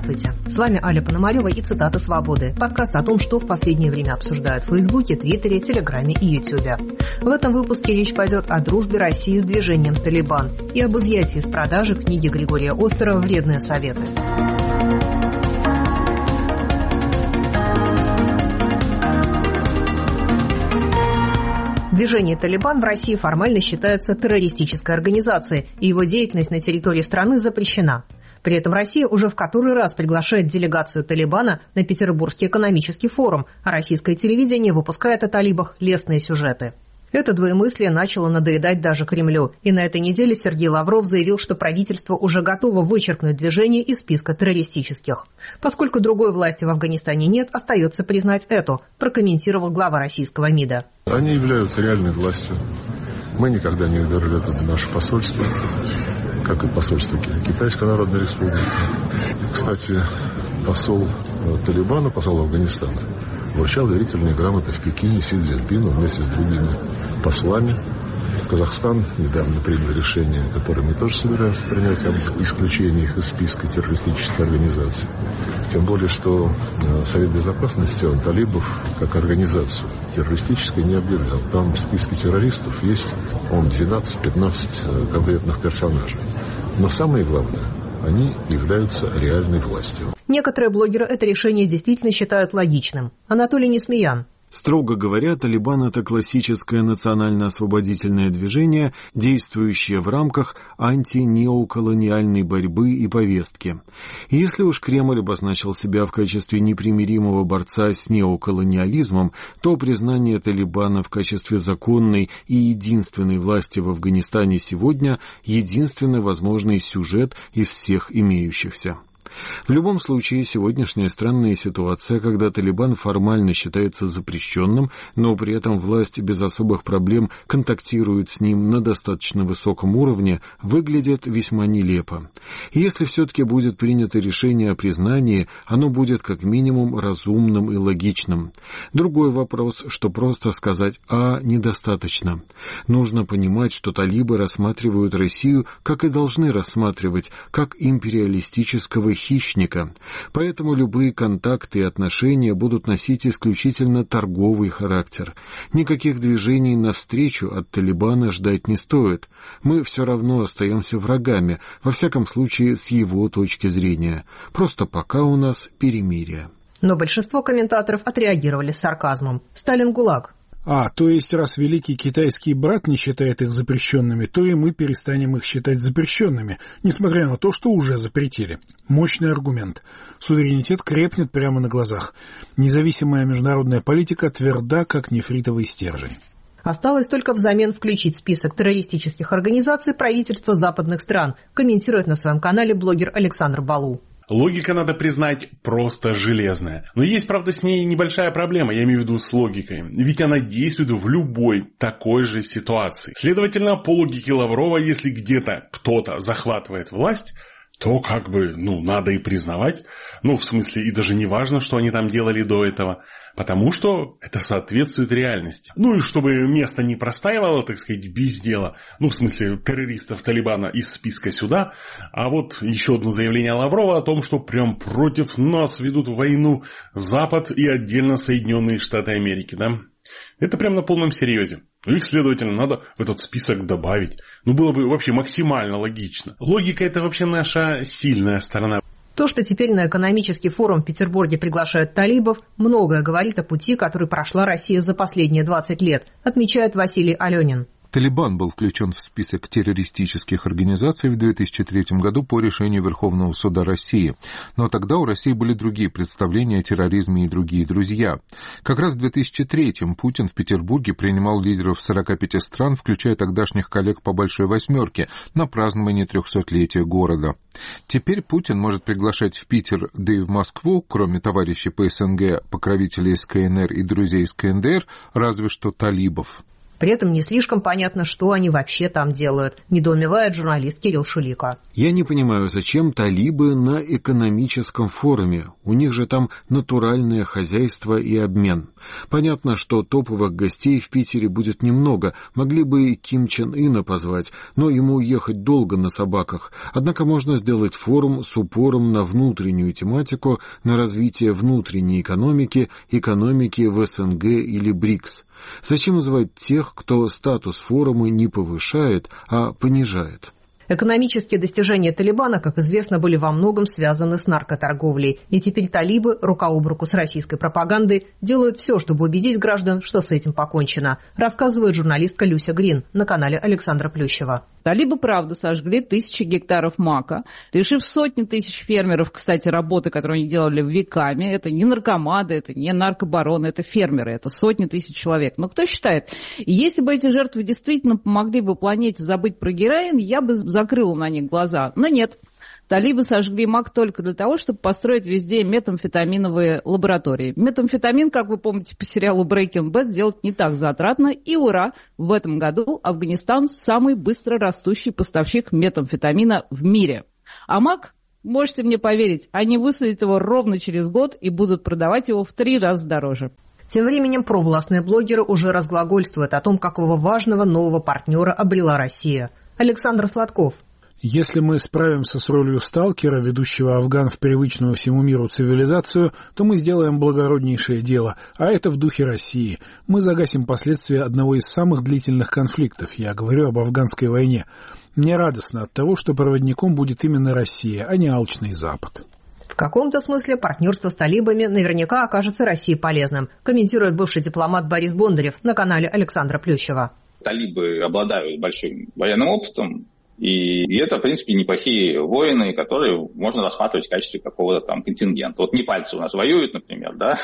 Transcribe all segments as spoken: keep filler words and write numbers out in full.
Здравствуйте, с вами Аля Пономарева и цитаты «Свободы». Подкаст о том, что в последнее время обсуждают в Фейсбуке, Твиттере, Телеграме и Ютубе. В этом выпуске речь пойдет о дружбе России с движением «Талибан» и об изъятии из продажи книги Григория Остера «Вредные советы». Движение «Талибан» в России формально считается террористической организацией, и его деятельность на территории страны запрещена. При этом Россия уже в который раз приглашает делегацию «Талибана» на Петербургский экономический форум, а российское телевидение выпускает о талибах лестные сюжеты. Это двоемыслие начало надоедать даже Кремлю, и на этой неделе Сергей Лавров заявил, что правительство уже готово вычеркнуть движение из списка террористических. Поскольку другой власти в Афганистане нет, остается признать эту, прокомментировал глава российского МИДа. Они являются реальной властью. Мы никогда не говорили это за наше посольство, как и посольство Китайской Народной Республики. Кстати, посол Талибана, посол Афганистана, вручал верительные грамоты в Пекине Си Цзиньпину вместе с другими послами. Казахстан недавно принял решение, которое мы тоже собираемся принять, об исключении их из списка террористических организаций. Тем более, что Совет Безопасности, он талибов как организацию террористической не объявлял. Там в списке террористов есть, по-моему, двенадцать-пятнадцать конкретных персонажей. Но самое главное, они являются реальной властью. Некоторые блогеры это решение действительно считают логичным. Анатолий Несмеян. Строго говоря, Талибан – это классическое национально-освободительное движение, действующее в рамках антинеоколониальной борьбы и повестки. И если уж Кремль обозначил себя в качестве непримиримого борца с неоколониализмом, то признание Талибана в качестве законной и единственной власти в Афганистане сегодня – единственный возможный сюжет из всех имеющихся. В любом случае, сегодняшняя странная ситуация, когда Талибан формально считается запрещенным, но при этом власть без особых проблем контактирует с ним на достаточно высоком уровне, выглядит весьма нелепо. И если все-таки будет принято решение о признании, оно будет как минимум разумным и логичным. Другой вопрос, что просто сказать «а» недостаточно. Нужно понимать, что талибы рассматривают Россию, как и должны рассматривать, как империалистического хищника. Поэтому любые контакты и отношения будут носить исключительно торговый характер. Никаких движений навстречу от Талибана ждать не стоит. Мы все равно остаемся врагами, во всяком случае с его точки зрения. Просто пока у нас перемирие. Но большинство комментаторов отреагировали с сарказмом. Сталин ГУЛАГ. А, то есть, раз великий китайский брат не считает их запрещенными, то и мы перестанем их считать запрещенными, несмотря на то, что уже запретили. Мощный аргумент. Суверенитет крепнет прямо на глазах. Независимая международная политика тверда, как нефритовый стержень. Осталось только взамен включить в список террористических организаций правительства западных стран, комментирует на своем канале блогер Александр Балу. Логика, надо признать, просто железная. Но есть, правда, с ней небольшая проблема, я имею в виду с логикой. Ведь она действует в любой такой же ситуации. Следовательно, по логике Лаврова, если где-то кто-то захватывает власть, то как бы, ну, надо и признавать. Ну, в смысле, и даже не важно, что они там делали до этого. Потому что это соответствует реальности. Ну и чтобы место не простаивало, так сказать, без дела. Ну, в смысле, террористов Талибана из списка сюда. А вот еще одно заявление Лаврова о том, что прям против нас ведут войну Запад и отдельно Соединенные Штаты Америки, да? Это прям на полном серьезе. Ну, их, следовательно, надо в этот список добавить. Ну, было бы вообще максимально логично. Логика – это вообще наша сильная сторона. То, что теперь на экономический форум в Петербурге приглашают талибов, многое говорит о пути, который прошла Россия за последние двадцать лет, отмечает Василий Аленин. Талибан был включен в список террористических организаций в две тысячи третьем году по решению Верховного суда России. Но тогда у России были другие представления о терроризме и другие друзья. Как раз в две тысячи третьем Путин в Петербурге принимал лидеров сорока пяти стран, включая тогдашних коллег по Большой Восьмерке, на празднование трехсотлетия города. Теперь Путин может приглашать в Питер, да и в Москву, кроме товарищей по СНГ, покровителей из КНР и друзей из КНДР, разве что талибов. При этом не слишком понятно, что они вообще там делают, недоумевает журналист Кирилл Шулико. Я не понимаю, зачем талибы на экономическом форуме? У них же там натуральное хозяйство и обмен. Понятно, что топовых гостей в Питере будет немного. Могли бы и Ким Чен Ына позвать, но ему ехать долго на собаках. Однако можно сделать форум с упором на внутреннюю тематику, на развитие внутренней экономики, экономики в эс эн гэ или БРИКС. Зачем звать тех, кто статус форума не повышает, а понижает? Экономические достижения Талибана, как известно, были во многом связаны с наркоторговлей. И теперь талибы, рука об руку с российской пропагандой, делают все, чтобы убедить граждан, что с этим покончено, рассказывает журналистка Люся Грин на канале Александра Плющева. Талибы, правда, сожгли тысячи гектаров мака, лишив сотни тысяч фермеров, кстати, работы, которую они делали веками. Это не наркоманы, это не наркобароны, это фермеры, это сотни тысяч человек. Но кто считает, если бы эти жертвы действительно помогли бы планете забыть про героин, я бы закрыла на них глаза. Но нет. Талибы сожгли мак только для того, чтобы построить везде метамфетаминовые лаборатории. Метамфетамин, как вы помните по сериалу Breaking Bad, делать не так затратно. И ура! В этом году Афганистан самый быстро растущий поставщик метамфетамина в мире. А мак, можете мне поверить, они высадят его ровно через год и будут продавать его в три раза дороже. Тем временем провластные блогеры уже разглагольствуют о том, какого важного нового партнера обрела Россия. Александр Сладков. Если мы справимся с ролью сталкера, ведущего афган в привычную всему миру цивилизацию, то мы сделаем благороднейшее дело, а это в духе России. Мы загасим последствия одного из самых длительных конфликтов, я говорю об афганской войне. Мне радостно от того, что проводником будет именно Россия, а не алчный Запад. В каком-то смысле партнерство с талибами наверняка окажется России полезным, комментирует бывший дипломат Борис Бондарев на канале Александра Плющева. Талибы обладают большим военным опытом, и это, в принципе, неплохие воины, которые можно рассматривать в качестве какого-то там контингента. Вот непальцы у нас воюют, например, да?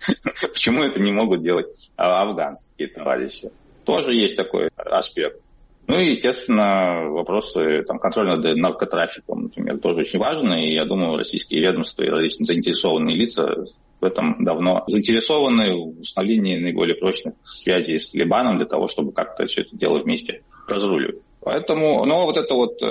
Почему это не могут делать афганские товарищи? Тоже есть такой аспект. Ну и, естественно, вопросы там, контроля над наркотрафиком, например, тоже очень важны. И я думаю, российские ведомства и различные заинтересованные лица в этом давно заинтересованы в установлении наиболее прочных связей с Талибаном для того, чтобы как-то все это дело вместе разруливать. Поэтому, ну, вот это вот,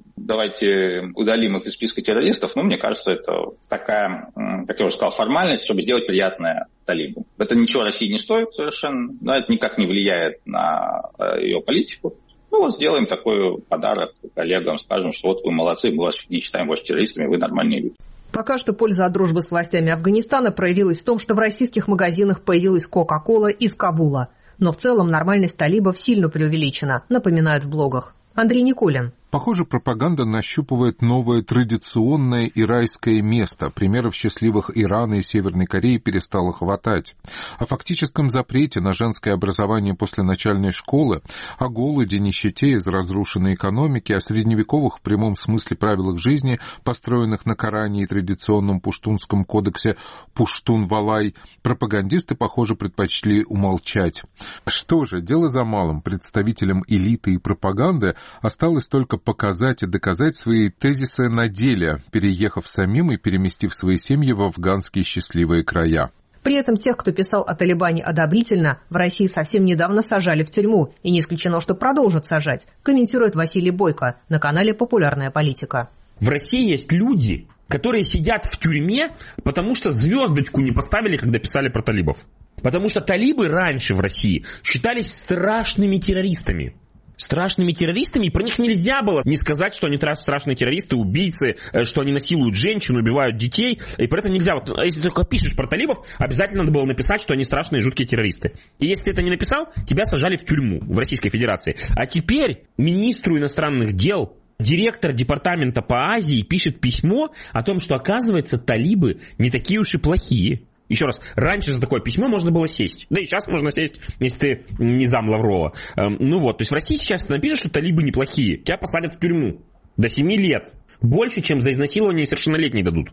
давайте удалим их из списка террористов, ну, мне кажется, это такая, как я уже сказал, формальность, чтобы сделать приятное талибу. Это ничего России не стоит совершенно, да, это никак не влияет на ее политику. Ну, вот сделаем такой подарок коллегам, скажем, что вот вы молодцы, мы вас не считаем больше террористами, вы нормальные люди. Пока что польза от дружбы с властями Афганистана проявилась в том, что в российских магазинах появилась Кока-Кола из Кабула. Но в целом нормальность талибов сильно преувеличена, напоминают в блогах. Андрей Никулин. Похоже, пропаганда нащупывает новое традиционное и райское место. Примеров счастливых Ирана и Северной Кореи перестало хватать. О фактическом запрете на женское образование после начальной школы, о голоде, нищете из разрушенной экономики, о средневековых в прямом смысле правилах жизни, построенных на Коране и традиционном пуштунском кодексе Пуштун-Валай, пропагандисты, похоже, предпочли умолчать. Что же, дело за малым. Представителям элиты и пропаганды осталось только показать и доказать свои тезисы на деле, переехав самим и переместив свои семьи в афганские счастливые края. При этом тех, кто писал о Талибане одобрительно, в России совсем недавно сажали в тюрьму, и не исключено, что продолжат сажать, комментирует Василий Бойко на канале «Популярная политика». В России есть люди, которые сидят в тюрьме, потому что звездочку не поставили, когда писали про талибов. Потому что талибы раньше в России считались страшными террористами. Страшными террористами, и про них нельзя было не сказать, что они страшные террористы, убийцы, что они насилуют женщин, убивают детей, и про это нельзя. Вот, если ты только пишешь про талибов, обязательно надо было написать, что они страшные жуткие террористы. И если ты это не написал, тебя сажали в тюрьму в Российской Федерации. А теперь министру иностранных дел, директор департамента по Азии пишет письмо о том, что, оказывается, талибы не такие уж и плохие. Еще раз, раньше за такое письмо можно было сесть. Да и сейчас можно сесть, если ты не зам Лаврова. Эм, ну вот, то есть в России сейчас ты напишешь, что талибы неплохие, тебя посадят в тюрьму до семи лет. Больше, чем за изнасилование несовершеннолетних дадут.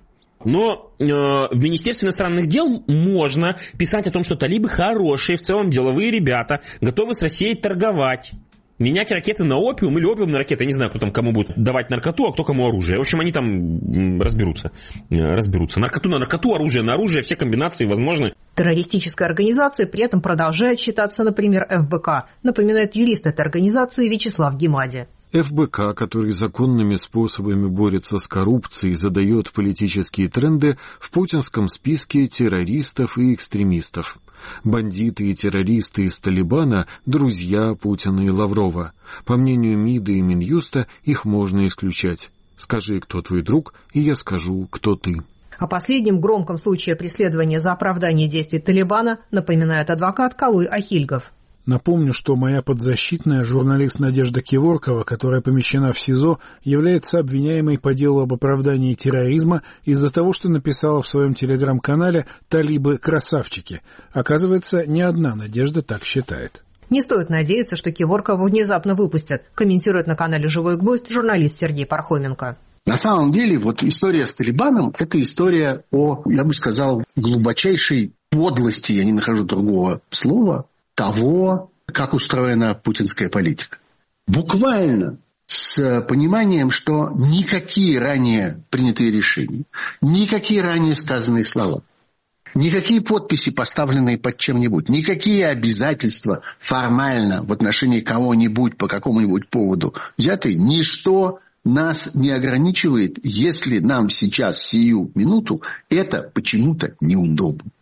Но э, в Министерстве иностранных дел можно писать о том, что талибы хорошие, в целом деловые ребята, готовы с Россией торговать. менять ракеты на опиум или опиум на ракеты. Я не знаю, кто там кому будет давать наркоту, а кто кому оружие. В общем, они там разберутся. разберутся. Наркоту на наркоту, оружие на оружие, все комбинации возможны. Террористическая организация при этом продолжает считаться, например, эф бэ ка, напоминает юрист этой организации Вячеслав Гемади. эф бэ ка, который законными способами борется с коррупцией и задает политические тренды, в путинском списке террористов и экстремистов. Бандиты и террористы из Талибана – друзья Путина и Лаврова. По мнению МИДа и Минюста, их можно исключать. Скажи, кто твой друг, и я скажу, кто ты. О последнем громком случае преследования за оправдание действий Талибана напоминает адвокат Калуй Ахильгов. Напомню, что моя подзащитная, журналист Надежда Киворкова, которая помещена в СИЗО, является обвиняемой по делу об оправдании терроризма из-за того, что написала в своем телеграм-канале «Талибы – красавчики». Оказывается, не одна Надежда так считает. Не стоит надеяться, что Киворкову внезапно выпустят, комментирует на канале «Живой гвоздь» журналист Сергей Пархоменко. На самом деле, вот история с Талибаном – это история о, я бы сказал, глубочайшей подлости, я не нахожу другого слова, того, как устроена путинская политика. Буквально с пониманием, что никакие ранее принятые решения, никакие ранее сказанные слова, никакие подписи, поставленные под чем-нибудь, никакие обязательства формально в отношении кого-нибудь по какому-нибудь поводу взятые, ничто нас не ограничивает, если нам сейчас, сию минуту, это почему-то неудобно.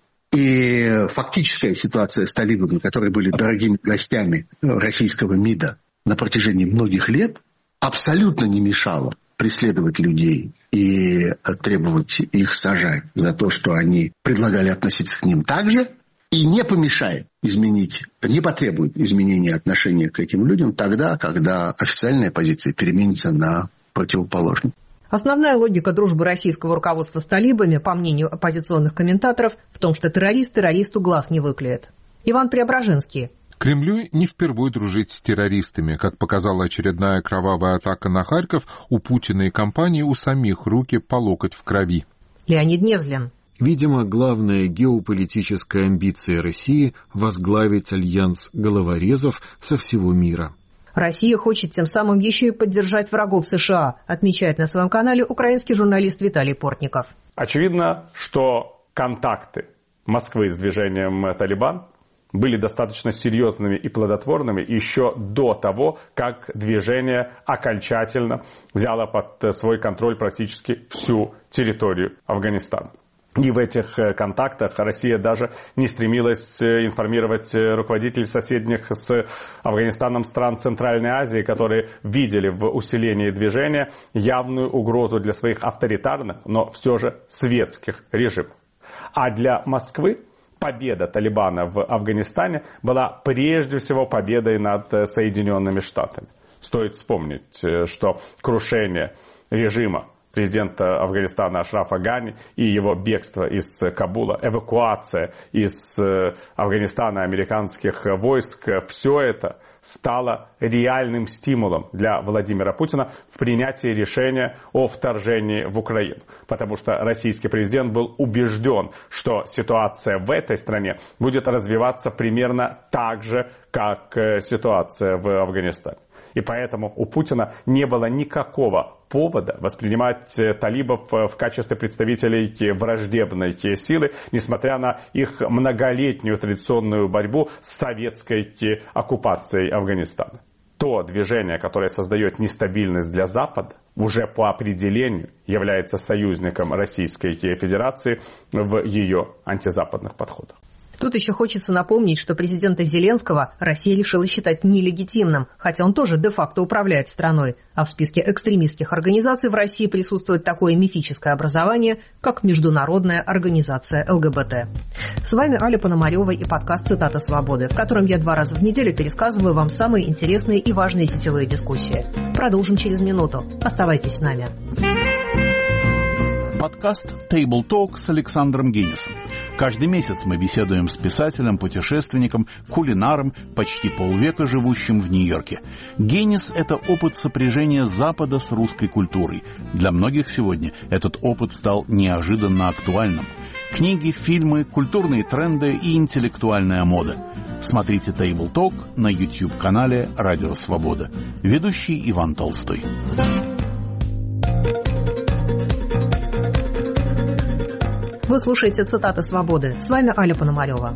И фактическая ситуация с талибами, которые были дорогими гостями российского МИДа на протяжении многих лет, абсолютно не мешала преследовать людей и требовать их сажать за то, что они предлагали относиться к ним так же, и не помешает изменить, не потребует изменения отношения к этим людям тогда, когда официальная позиция переменится на противоположную. Основная логика дружбы российского руководства с талибами, по мнению оппозиционных комментаторов, в том, что террорист террористу глаз не выклеит. Иван Преображенский. Кремлю не впервой дружить с террористами. Как показала очередная кровавая атака на Харьков, у Путина и компании у самих руки по локоть в крови. Леонид Невзлин. Видимо, главная геополитическая амбиция России – возглавить альянс головорезов со всего мира. Россия хочет тем самым еще и поддержать врагов США, отмечает на своем канале украинский журналист Виталий Портников. Очевидно, что контакты Москвы с движением «Талибан» были достаточно серьезными и плодотворными еще до того, как движение окончательно взяло под свой контроль практически всю территорию Афганистана. И в этих контактах Россия даже не стремилась информировать руководителей соседних с Афганистаном стран Центральной Азии, которые видели в усилении движения явную угрозу для своих авторитарных, но все же светских режимов. А для Москвы победа Талибана в Афганистане была прежде всего победой над Соединенными Штатами. Стоит вспомнить, что крушение режима президента Афганистана Ашрафа Гани и его бегство из Кабула, эвакуация из Афганистана американских войск, все это стало реальным стимулом для Владимира Путина в принятии решения о вторжении в Украину. Потому что российский президент был убежден, что ситуация в этой стране будет развиваться примерно так же, как ситуация в Афганистане. И поэтому у Путина не было никакого повода воспринимать талибов в качестве представителей враждебной силы, несмотря на их многолетнюю традиционную борьбу с советской оккупацией Афганистана. То движение, которое создает нестабильность для Запада, уже по определению является союзником Российской Федерации в ее антизападных подходах. Тут еще хочется напомнить, что президента Зеленского Россия решила считать нелегитимным, хотя он тоже де-факто управляет страной, а в списке экстремистских организаций в России присутствует такое мифическое образование, как Международная организация эл гэ бэ тэ. С вами Аля Пономарева и подкаст «Цитата свободы», в котором я два раза в неделю пересказываю вам самые интересные и важные сетевые дискуссии. Продолжим через минуту. Оставайтесь с нами. Подкаст Table Talk с Александром Гиннисом. Каждый месяц мы беседуем с писателем, путешественником, кулинаром, почти полвека живущим в Нью-Йорке. Гиннис – это опыт сопряжения Запада с русской культурой. Для многих сегодня этот опыт стал неожиданно актуальным. К Книги, фильмы, культурные тренды и интеллектуальная мода. Смотрите Table Talk на YouTube-канале «Радио Свобода». Ведущий Иван Толстой. Вы слушаете «Цитаты свободы». С вами Аля Пономарева.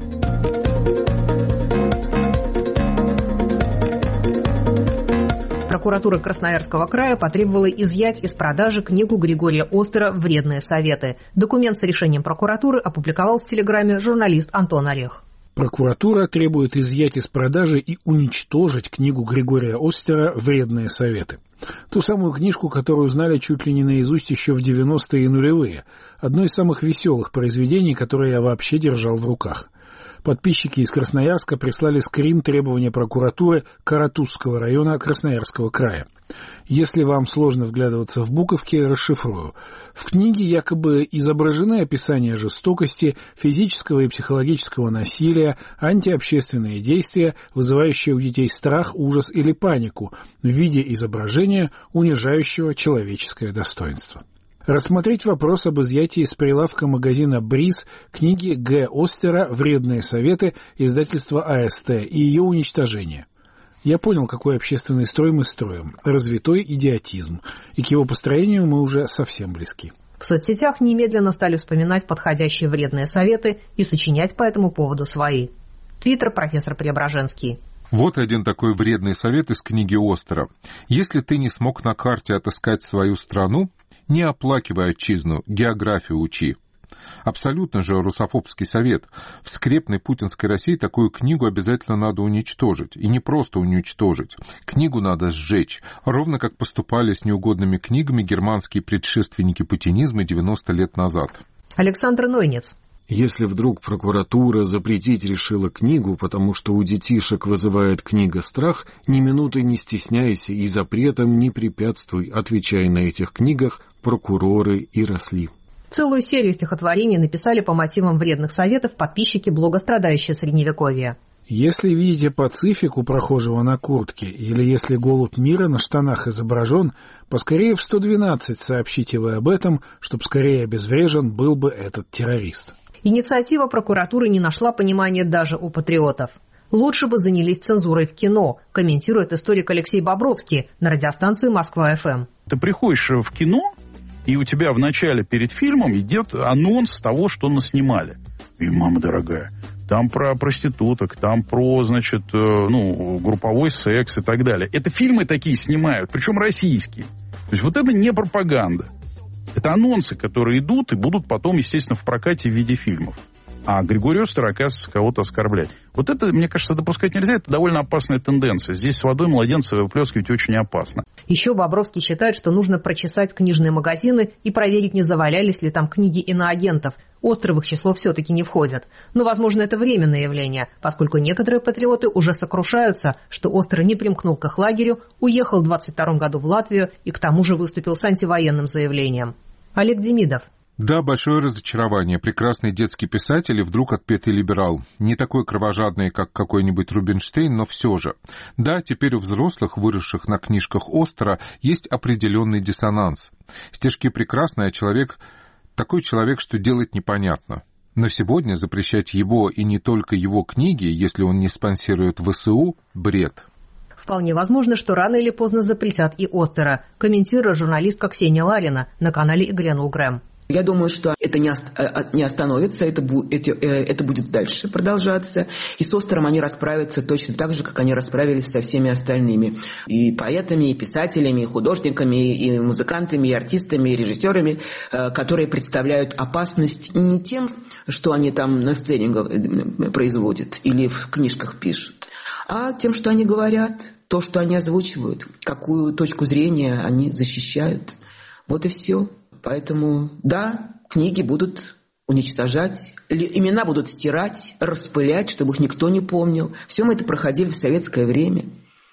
Прокуратура Красноярского края потребовала изъять из продажи книгу Григория Остера «Вредные советы». Документ с решением прокуратуры опубликовал в Телеграме журналист Антон Орех. Прокуратура требует изъять из продажи и уничтожить книгу Григория Остера «Вредные советы». Ту самую книжку, которую знали чуть ли не наизусть еще в девяностые и нулевые. Одно из самых веселых произведений, которое я вообще держал в руках. Подписчики из Красноярска прислали скрин требования прокуратуры Каратузского района Красноярского края. Если вам сложно вглядываться в буковки, расшифрую. В книге якобы изображены описания жестокости, физического и психологического насилия, антиобщественные действия, вызывающие у детей страх, ужас или панику в виде изображения, унижающего человеческое достоинство. Рассмотреть вопрос об изъятии с прилавка магазина «Бриз» книги Г. Остера «Вредные советы» издательства А Эс Тэ и ее уничтожение. Я понял, какой общественный строй мы строим. Развитой идиотизм. И к его построению мы уже совсем близки. В соцсетях немедленно стали вспоминать подходящие вредные советы и сочинять по этому поводу свои. Твиттер профессор Преображенский. Вот один такой вредный совет из книги Остера. Если ты не смог на карте отыскать свою страну, не оплакивай отчизну, географию учи. Абсолютно же русофобский совет. В скрепной путинской России такую книгу обязательно надо уничтожить. И не просто уничтожить. Книгу надо сжечь. Ровно как поступали с неугодными книгами германские предшественники путинизма девяносто лет назад. Александр Нойнец. Если вдруг прокуратура запретить решила книгу, потому что у детишек вызывает книга страх, ни минуты не стесняйся и запретом не препятствуй, отвечая на этих книгах прокуроры и росли. Целую серию стихотворений написали по мотивам вредных советов подписчики блога «Страдающее Средневековье». Если видите пацифик у прохожего на куртке, или если голубь мира на штанах изображен, поскорее в сто двенадцать сообщите вы об этом, чтоб скорее обезврежен был бы этот террорист. Инициатива прокуратуры не нашла понимания даже у патриотов. Лучше бы занялись цензурой в кино, комментирует историк Алексей Бобровский на радиостанции «Москва-эф эм». Ты приходишь в кино, и у тебя в начале перед фильмом идет анонс того, что наснимали. И, мама дорогая, там про проституток, там про, значит, ну, групповой секс и так далее. Это фильмы такие снимают, причем российские. То есть вот это не пропаганда. Это анонсы, которые идут и будут потом, естественно, в прокате в виде фильмов. А Григорий Остер, оказывается, кого-то оскорблять. Вот это, мне кажется, допускать нельзя. Это довольно опасная тенденция. Здесь с водой младенца выплескивать очень опасно. Еще Бобровский считает, что нужно прочесать книжные магазины и проверить, не завалялись ли там книги иноагентов. Остры в их число все-таки не входят. Но, возможно, это временное явление, поскольку некоторые патриоты уже сокрушаются, что Остер не примкнул к их лагерю, уехал в двадцать втором году в Латвию и к тому же выступил с антивоенным заявлением. Олег Демидов. Да, большое разочарование. Прекрасный детский писатель и вдруг отпетый либерал. Не такой кровожадный, как какой-нибудь Рубинштейн, но все же. Да, теперь у взрослых, выросших на книжках Остера, есть определенный диссонанс. Стишки прекрасные, а человек... Такой человек, что делать непонятно. Но сегодня запрещать его и не только его книги, если он не спонсирует вэ эс у, бред. Вполне возможно, что рано или поздно запретят и Остера, комментирует журналистка Ксения Ларина на канале «И грянул Грэм». Я думаю, что это не, ост- не остановится, это, бу- это, это будет дальше продолжаться. И с Остером они расправятся точно так же, как они расправились со всеми остальными. И поэтами, и писателями, и художниками, и музыкантами, и артистами, и режиссерами, которые представляют опасность не тем, что они там на сцене производят или в книжках пишут, а тем, что они говорят, то, что они озвучивают, какую точку зрения они защищают. Вот и все. Поэтому, да, книги будут уничтожать, имена будут стирать, распылять, чтобы их никто не помнил. Все мы это проходили в советское время.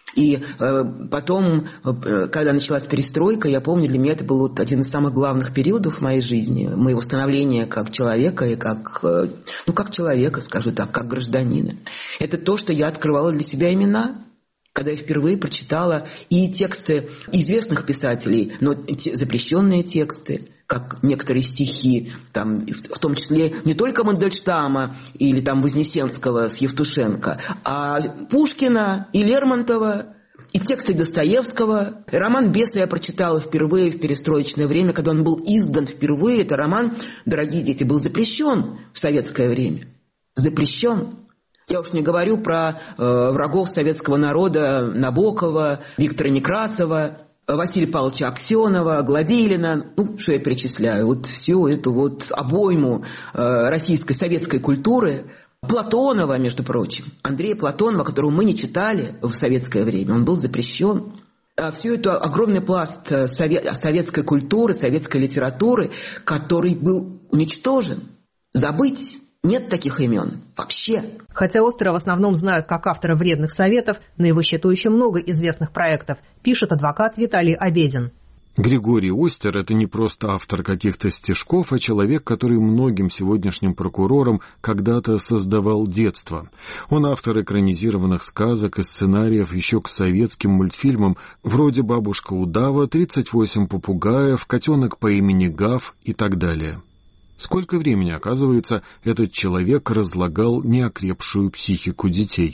И э, потом, э, когда началась перестройка, я помню, для меня это был вот один из самых главных периодов в моей жизни, моего становления как человека и как, э, ну, как человека, скажу так, как гражданина. Это то, что я открывала для себя имена. Когда я впервые прочитала и тексты известных писателей, но те, запрещенные тексты, как некоторые стихи, там, в том числе не только Мандельштама или там Вознесенского с Евтушенко, а Пушкина и Лермонтова, и тексты Достоевского. Роман «Бесы» я прочитала впервые в перестроечное время, когда он был издан впервые. Это роман, дорогие дети, был запрещен в советское время. Запрещен. Я уж не говорю про э, врагов советского народа Набокова, Виктора Некрасова, Василия Павловича Аксенова, Гладилина, ну, что я перечисляю, вот всю эту вот обойму э, российской советской культуры, Платонова, между прочим, Андрея Платонова, которого мы не читали в советское время, он был запрещен. А всю эту огромный пласт совет, советской культуры, советской литературы, который был уничтожен, забыть. Нет таких имен вообще. Хотя Остера в основном знают как автора «Вредных советов», на его счету еще много известных проектов, пишет адвокат Виталий Обедин. Григорий Остер – это не просто автор каких-то стишков, а человек, который многим сегодняшним прокурорам когда-то создавал детство. Он автор экранизированных сказок и сценариев еще к советским мультфильмам вроде «Бабушка удава», «тридцать восемь попугаев», «Котенок по имени Гав» и так далее. Сколько времени, оказывается, этот человек разлагал неокрепшую психику детей.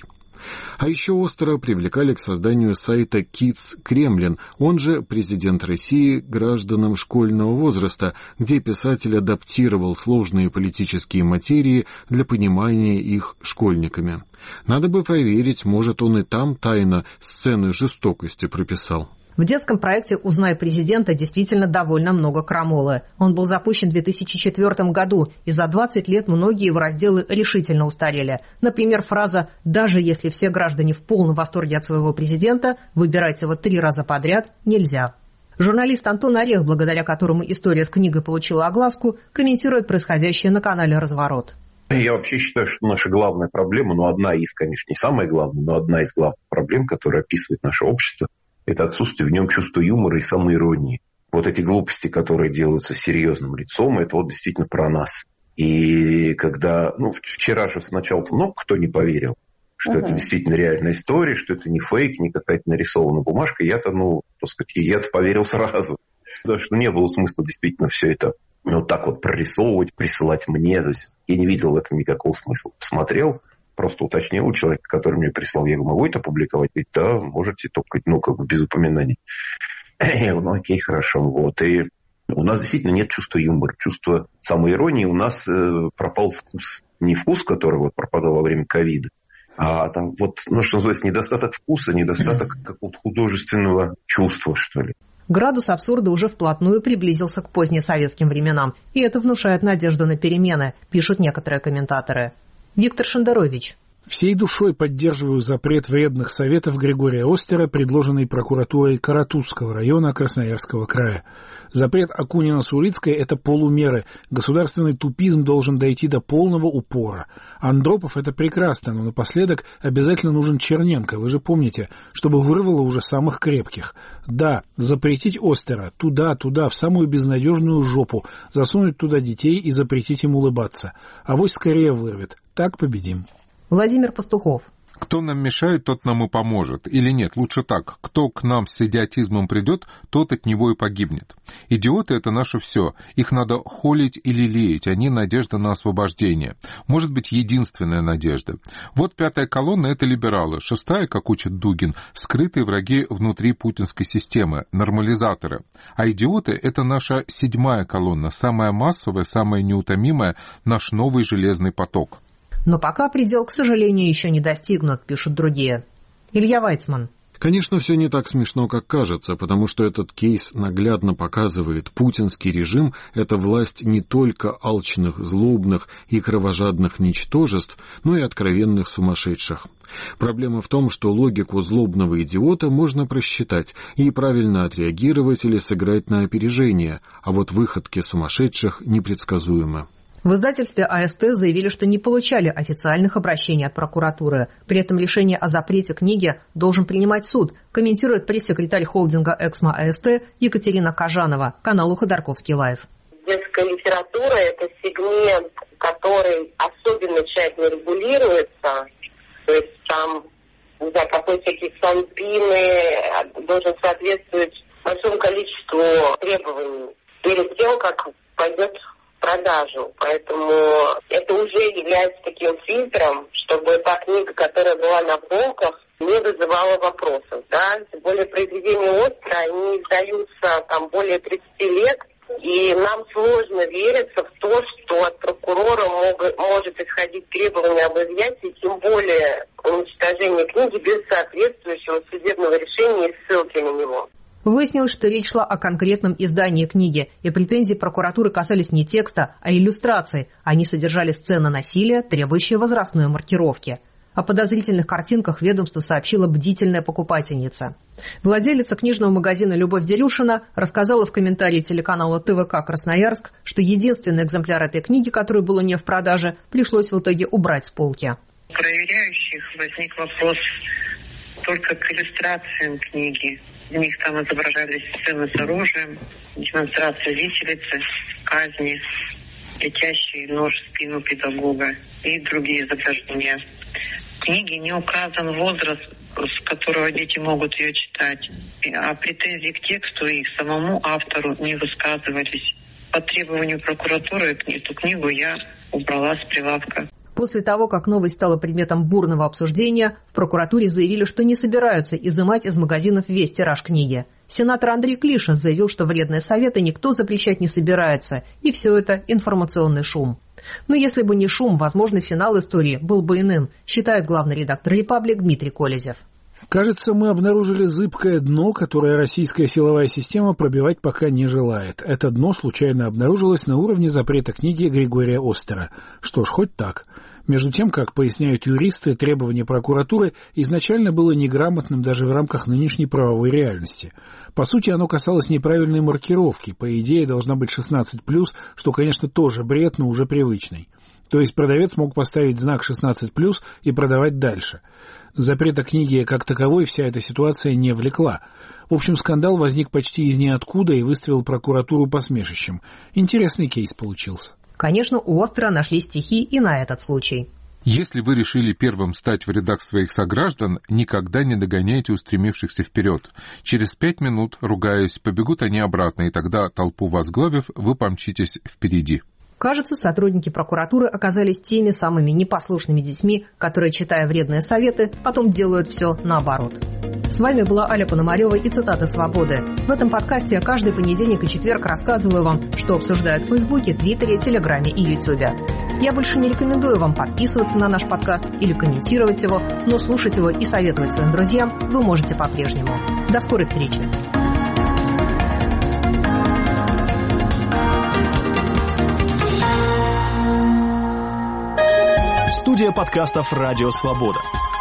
А еще Остера привлекали к созданию сайта Kids Kremlin, он же президент России гражданам школьного возраста, где писатель адаптировал сложные политические материи для понимания их школьниками. Надо бы проверить, может, он и там тайно сцены жестокости прописал. В детском проекте «Узнай президента» действительно довольно много крамолы. Он был запущен в две тысячи четвёртом году, и за двадцать лет многие его разделы решительно устарели. Например, фраза «даже если все граждане в полном восторге от своего президента, выбирать его три раза подряд нельзя». Журналист Антон Орех, благодаря которому история с книгой получила огласку, комментирует происходящее на канале «Разворот». Я вообще считаю, что наша главная проблема, ну одна из, конечно, не самая главная, но одна из главных проблем, которая описывает наше общество, это отсутствие в нем чувства юмора и самоиронии. Вот эти глупости, которые делаются серьезным лицом, это вот действительно про нас. И когда, ну, вчера же сначала много кто не поверил, что uh-huh. это действительно реальная история, что это не фейк, не какая-то нарисованная бумажка. Я-то, ну, так сказать, я-то поверил сразу. Потому что не было смысла действительно все это вот так вот прорисовывать, присылать мне. То есть я не видел в этом никакого смысла. Посмотрел, просто уточнил у человека, который мне прислал, я говорю, могу это опубликовать? Говорит, да, можете, только, ну, как бы без упоминаний. Я говорю, ну, окей, хорошо. Вот. И у нас действительно нет чувства юмора, чувства самоиронии. У нас э, пропал вкус. Не вкус, который вот пропадал во время ковида, а там вот, ну, что называется, недостаток вкуса, недостаток какого-то художественного чувства, что ли. Градус абсурда уже вплотную приблизился к позднесоветским временам, и это внушает надежду на перемены, пишут некоторые комментаторы. Виктор Шендерович. Всей душой поддерживаю запрет вредных советов Григория Остера, предложенный прокуратурой Каратузского района Красноярского края. Запрет Акунина-Сурицкой – это полумеры. Государственный тупизм должен дойти до полного упора. Андропов – это прекрасно, но напоследок обязательно нужен Черненко, вы же помните, чтобы вырвало уже самых крепких. Да, запретить Остера туда, туда, в самую безнадежную жопу, засунуть туда детей и запретить им улыбаться. Авось скорее вырвет. Так победим. Владимир Пастухов. Кто нам мешает, тот нам и поможет. Или нет, лучше так. Кто к нам с идиотизмом придет, тот от него и погибнет. Идиоты — это наше все. Их надо холить или лелеять. Они — надежда на освобождение. Может быть, единственная надежда. Вот пятая колонна — это либералы. Шестая, как учит Дугин, скрытые враги внутри путинской системы, нормализаторы. А идиоты — это наша седьмая колонна, самая массовая, самая неутомимая, наш новый железный поток. Но пока предел, к сожалению, еще не достигнут, пишут другие. Илья Вайцман. Конечно, все не так смешно, как кажется, потому что этот кейс наглядно показывает, путинский режим – это власть не только алчных, злобных и кровожадных ничтожеств, но и откровенных сумасшедших. Проблема в том, что логику злобного идиота можно просчитать и правильно отреагировать или сыграть на опережение, а вот выходки сумасшедших непредсказуемы. В издательстве А Эс Тэ заявили, что не получали официальных обращений от прокуратуры. При этом решение о запрете книги должен принимать суд, комментирует пресс-секретарь холдинга «Эксмо А Эс Тэ» Екатерина Кажанова, каналу Ходорковский лайв. Детская литература – это сегмент, который особенно тщательно регулируется. То есть там, не знаю, какой всякие санпины должен соответствовать большому количеству требований. И перед тем, как пойдет в продажу. Поэтому это уже является таким фильтром, чтобы та книга, которая была на полках, не вызывала вопросов. Да? Тем более произведения Остера, они издаются там более тридцати лет, и нам сложно вериться в то, что от прокурора мог, может исходить требование об изъятии, тем более уничтожение книги без соответствующего судебного решения и ссылки на него. Выяснилось, что речь шла о конкретном издании книги, и претензии прокуратуры касались не текста, а иллюстраций. Они содержали сцены насилия, требующие возрастной маркировки. О подозрительных картинках ведомство сообщила бдительная покупательница. Владелица книжного магазина Любовь Дерюшина рассказала в комментарии телеканала ТВК «Красноярск», что единственный экземпляр этой книги, который был не в продаже, пришлось в итоге убрать с полки. У проверяющих возник вопрос только к иллюстрациям книги. В них там изображались сцены с оружием, демонстрация виселицы, казни, летящий нож в спину педагога и другие изображения. В книге не указан возраст, с которого дети могут ее читать, а претензии к тексту и к самому автору не высказывались. По требованию прокуратуры эту книгу я убрала с прилавка. После того, как новость стала предметом бурного обсуждения, в прокуратуре заявили, что не собираются изымать из магазинов весь тираж книги. Сенатор Андрей Клишин заявил, что вредные советы никто запрещать не собирается, и все это информационный шум. Но если бы не шум, возможно, финал истории был бы иным, считает главный редактор «Репаблик» Дмитрий Колезев. Кажется, мы обнаружили зыбкое дно, которое российская силовая система пробивать пока не желает. Это дно случайно обнаружилось на уровне запрета книги Григория Остера. Что ж, хоть так. Между тем, как поясняют юристы, требование прокуратуры изначально было неграмотным даже в рамках нынешней правовой реальности. По сути, оно касалось неправильной маркировки. По идее, должна быть шестнадцать плюс, что, конечно, тоже бред, но уже привычный. То есть продавец мог поставить знак шестнадцать плюс и продавать дальше. Запрета книги как таковой вся эта ситуация не влекла. В общем, скандал возник почти из ниоткуда и выставил прокуратуру посмешищем. Интересный кейс получился. Конечно, у Остера нашли стихи и на этот случай. Если вы решили первым стать в рядах своих сограждан, никогда не догоняйте устремившихся вперед. Через пять минут, ругаясь, побегут они обратно, и тогда, толпу возглавив, вы помчитесь впереди. Кажется, сотрудники прокуратуры оказались теми самыми непослушными детьми, которые, читая вредные советы, потом делают все наоборот. С вами была Аля Пономарева и цитаты «Свободы». В этом подкасте я каждый понедельник и четверг рассказываю вам, что обсуждают в Фейсбуке, Твиттере, Телеграме и Ютубе. Я больше не рекомендую вам подписываться на наш подкаст или комментировать его, но слушать его и советовать своим друзьям вы можете по-прежнему. До скорой встречи! Студия подкастов «Радио Свобода».